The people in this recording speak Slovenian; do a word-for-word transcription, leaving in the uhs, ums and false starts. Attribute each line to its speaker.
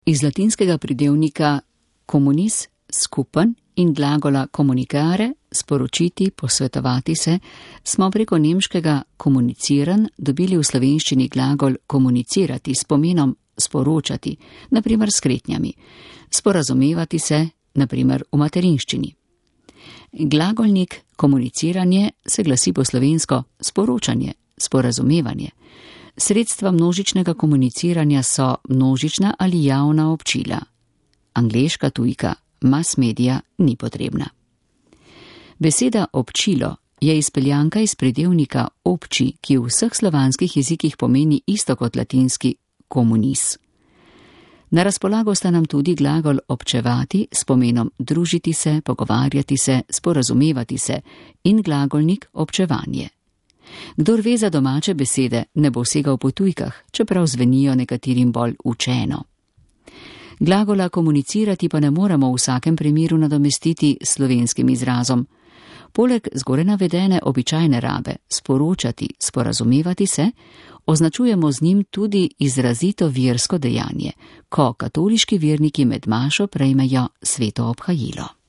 Speaker 1: Iz latinskega pridevnika communis, skupen, in glagola communicare, sporočiti, posvetovati se, smo preko nemškega komuniciran dobili v slovenščini glagol komunicirati s pomenom sporočati, na primer s kretnjami, sporazumevati se, na primer v materinščini. Glagolnik komuniciranje se glasi po slovensko sporočanje, sporazumevanje. Sredstva množičnega komuniciranja so množična ali javna občila. Angleška tujka mass media ni potrebna. Beseda občilo je izpeljanka iz pridevnika obči, ki v vseh slovanskih jezikih pomeni isto kot latinski communis. Na razpolago sta nam tudi glagol občevati s pomenom družiti se, pogovarjati se, sporazumevati se in glagolnik občevanje. Kdor ve za domače besede, ne bo segal po tujkah, čeprav zvenijo nekaterim bolj učeno. Glagola komunicirati pa ne moremo v vsakem primeru nadomestiti s slovenskim izrazom. Poleg zgoraj navedene običajne rabe, sporočati, sporazumevati se, označujemo z njim tudi izrazito versko dejanje, ko katoliški verniki med mašo prejmejo sveto obhajilo.